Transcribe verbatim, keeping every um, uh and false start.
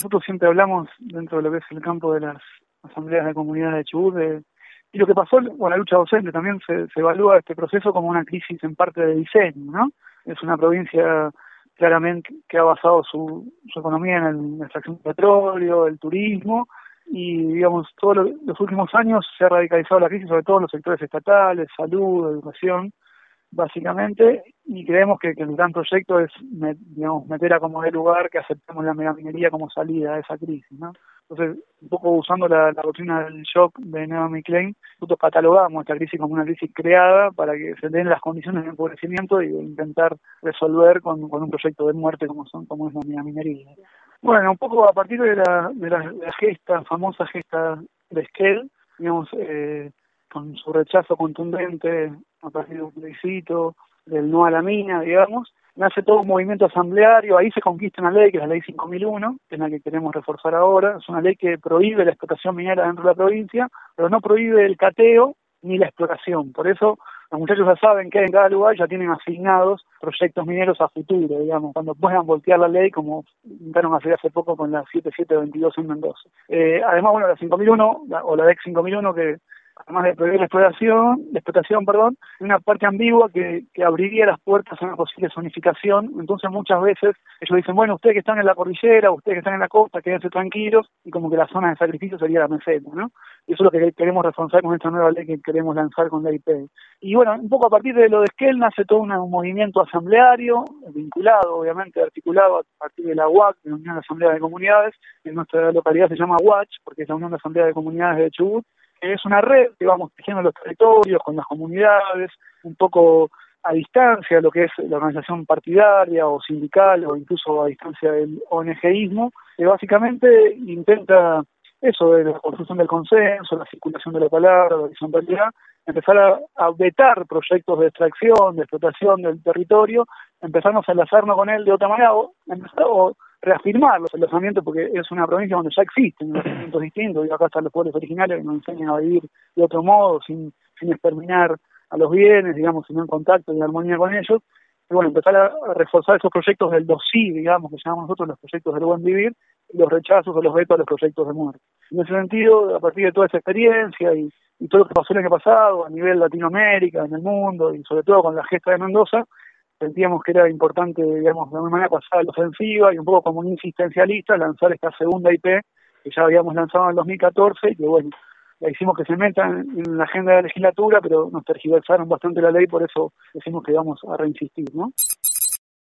Nosotros siempre hablamos dentro de lo que es el campo de las asambleas de comunidades de Chubut, de, y lo que pasó con la lucha docente también se, se evalúa este proceso como una crisis en parte de diseño, ¿no? Es una provincia claramente que ha basado su, su economía en el, la extracción de petróleo, el turismo, y digamos, todos lo, los últimos años se ha radicalizado la crisis, sobre todo en los sectores estatales, salud, educación, básicamente, y creemos que, que el gran proyecto es met, digamos, meter a como de lugar que aceptemos la megaminería como salida de esa crisis, ¿no? Entonces, un poco usando la, la doctrina del shock de Naomi Klein, nosotros catalogamos esta crisis como una crisis creada para que se den las condiciones de empobrecimiento y de intentar resolver con, con un proyecto de muerte como son como es la megaminería. Bueno, un poco a partir de la, de la, de la gesta, famosa gesta de Esquel, digamos, eh, con su rechazo contundente a partir de un plebiscito, del no a la mina, digamos, nace todo un movimiento asambleario, ahí se conquista una ley que es la ley cinco mil uno, que es la que queremos reforzar ahora, es una ley que prohíbe la explotación minera dentro de la provincia, pero no prohíbe el cateo ni la exploración, por eso los muchachos ya saben que en cada lugar ya tienen asignados proyectos mineros a futuro, digamos, cuando puedan voltear la ley como intentaron hacer hace poco con la siete siete veintidós en Mendoza. Eh, además, bueno, la cinco mil uno, la, o la D E C cinco mil uno, que además de prohibir la exploración, la explotación, perdón, una parte ambigua que, que abriría las puertas a una posible zonificación. Entonces muchas veces ellos dicen, bueno, ustedes que están en la cordillera, ustedes que están en la costa, quédense tranquilos, y como que la zona de sacrificio sería la meseta, ¿no? Y eso es lo que queremos reforzar con esta nueva ley que queremos lanzar con la I P. Y bueno, un poco a partir de lo de Esquel nace todo una, un movimiento asambleario, vinculado, obviamente, articulado a partir de la U A C, de la Unión de Asambleas de Comunidades. En nuestra localidad se llama U A C, porque es la Unión de Asambleas de Comunidades de Chubut. Es una red que vamos tejiendo los territorios, con las comunidades, un poco a distancia de lo que es la organización partidaria o sindical, o incluso a distancia del ONGismo, que básicamente intenta eso, de la construcción del consenso, la circulación de la palabra, la horizontalidad, empezar a, a vetar proyectos de extracción, de explotación del territorio, empezarnos a enlazarnos con él de otra manera, o, o reafirmar los enlazamientos, porque es una provincia donde ya existen enlazamientos distintos, y acá están los pueblos originarios que nos enseñan a vivir de otro modo, sin, sin exterminar a los bienes, digamos, sino en contacto y en armonía con ellos. Y bueno, empezar a, a reforzar esos proyectos del dosí, digamos, que llamamos nosotros los proyectos del buen vivir, y los rechazos o los vetos a los proyectos de muerte. En ese sentido, a partir de toda esa experiencia y, y todo lo que pasó el año pasado a nivel Latinoamérica, en el mundo, y sobre todo con la gesta de Mendoza, sentíamos que era importante, digamos, de alguna manera pasar a la ofensiva y un poco como un insistencialista lanzar esta segunda I P que ya habíamos lanzado en el dos mil catorce y que bueno, la hicimos que se meta en la agenda de la legislatura, pero nos tergiversaron bastante la ley, por eso decimos que vamos a reinsistir, ¿no?